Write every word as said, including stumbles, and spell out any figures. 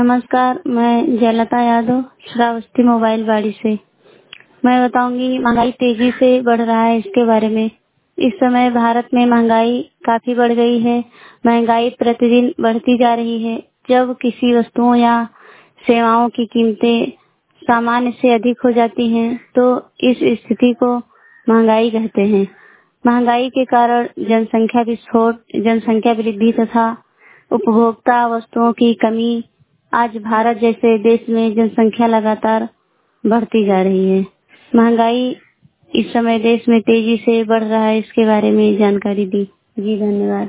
नमस्कार, मैं जयलता यादव श्रावस्ती मोबाइल वाड़ी से। मैं बताऊंगी महंगाई तेजी से बढ़ रहा है इसके बारे में। इस समय भारत में महंगाई काफी बढ़ गई है। महंगाई प्रतिदिन बढ़ती जा रही है। जब किसी वस्तुओं या सेवाओं की कीमतें सामान्य से अधिक हो जाती हैं तो इस स्थिति को महंगाई कहते हैं। महंगाई के कारण जनसंख्या विस्फोट, जनसंख्या वृद्धि तथा उपभोक्ता वस्तुओं की कमी आज भारत जैसे देश में जनसंख्या लगातार बढ़ती जा रही है। महंगाई इस समय देश में तेजी से बढ़ रहा है, इसके बारे में जानकारी दी। जी धन्यवाद।